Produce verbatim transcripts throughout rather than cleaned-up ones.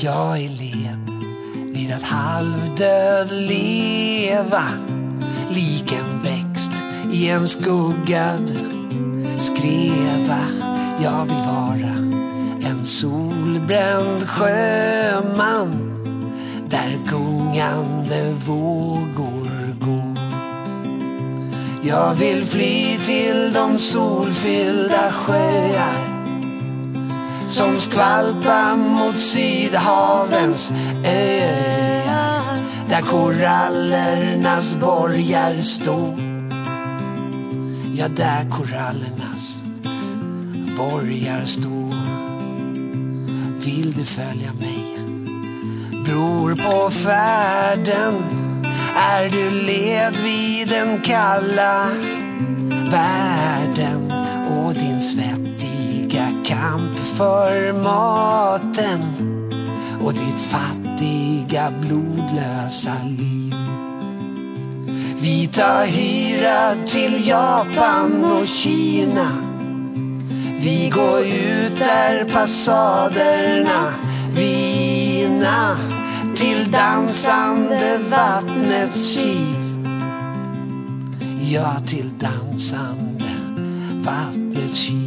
Jag är led vid att halvdöd leva, lik en växt i en skuggad skreva. Jag vill vara en solbränd sjöman där gungande vågor går. Jag vill fly till de solfyllda sjöar som skvalpar mot sydhavens öar, där korallernas borgar står. Ja, där korallernas borgar står. Vill du följa mig, bror, på färden? Är du led vid den kalla världen och din svettiga kamp för maten och ditt fattiga blodlösa liv? Vi tar hyra till Japan och Kina. Vi går ut där passaderna vina till dansande vattnets kiv. Ja, till dansande vattnets kiv.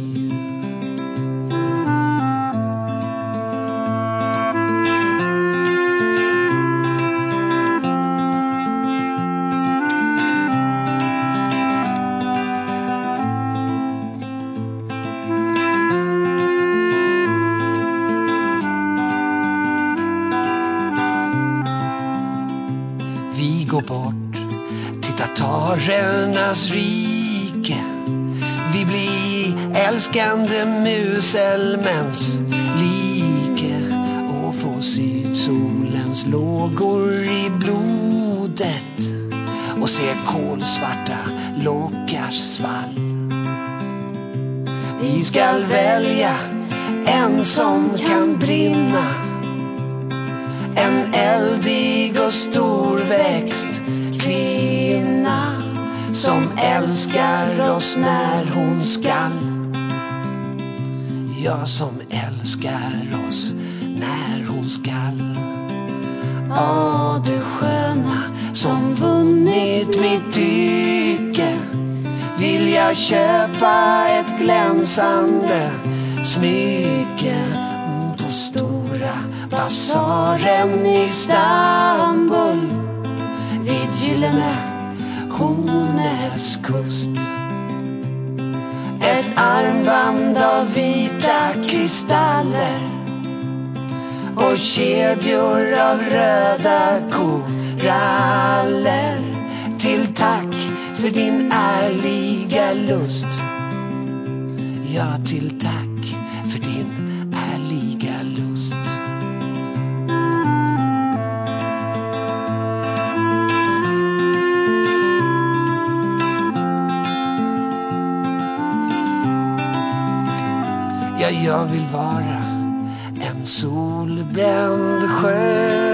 Vi går bort till tatarernas rike. Vi blir älskande muselmens like och får sydsolens lågor i blodet och ser kolsvarta lockars svall. Vi skall välja en som kan brinna, en eldig och storväxt kvinna som älskar oss när hon skall. Ja, som älskar oss när hon skall. Åh, du sköna som vunnit mitt tycke, vill jag köpa ett glänsande smycke på stora basaren i Istanbul vid gyllene hornets kust. Ett armband av vita kristaller och kedjor av röda koraller, till tack för din ärliga lust. Ja, till tack för din ärliga lust. Ja, jag vill vara en solbränd sjö